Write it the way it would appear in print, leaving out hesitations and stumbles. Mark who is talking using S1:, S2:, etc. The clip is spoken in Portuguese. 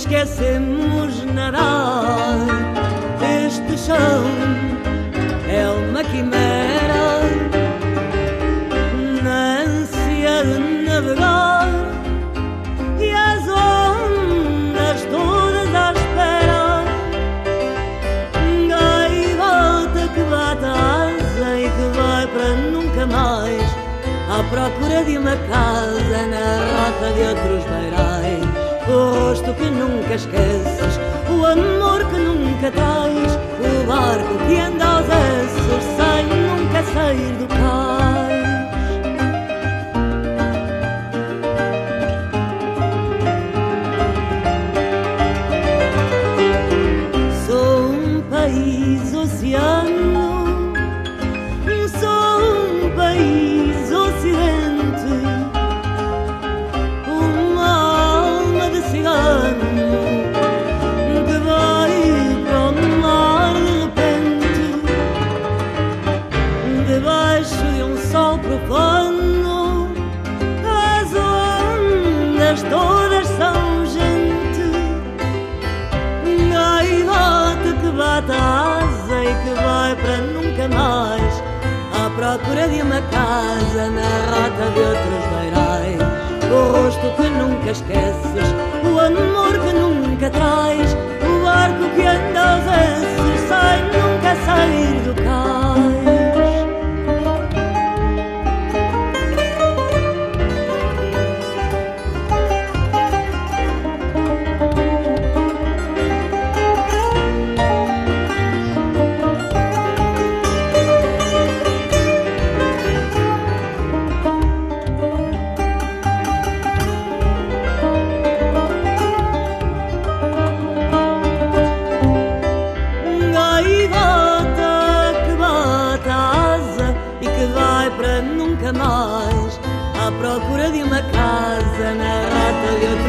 S1: esquecemos nadar. Este chão é uma quimera na ânsia de navegar, e as ondas todas à espera. Gaivota que bate a asa e que vai para nunca mais, à procura de uma casa na rota de outros beirais. O rosto que nunca esqueces, o amor que nunca traz, o barco que anda aos essos sem nunca sair do cais. Sou um país oceano, sou um país ocidente, uma alma de cigano que vai para o mar de repente, debaixo de um sol profano. As ondas todas são gente, gaivota que bate a asa e que vai para nunca mais, à procura de uma casa na rota de outros beirais. O rosto que nunca esqueces, o amor que nunca traz, o barco que anda aos esses sem nunca sair do cais. Para nunca mais, à procura de uma casa na rota de outro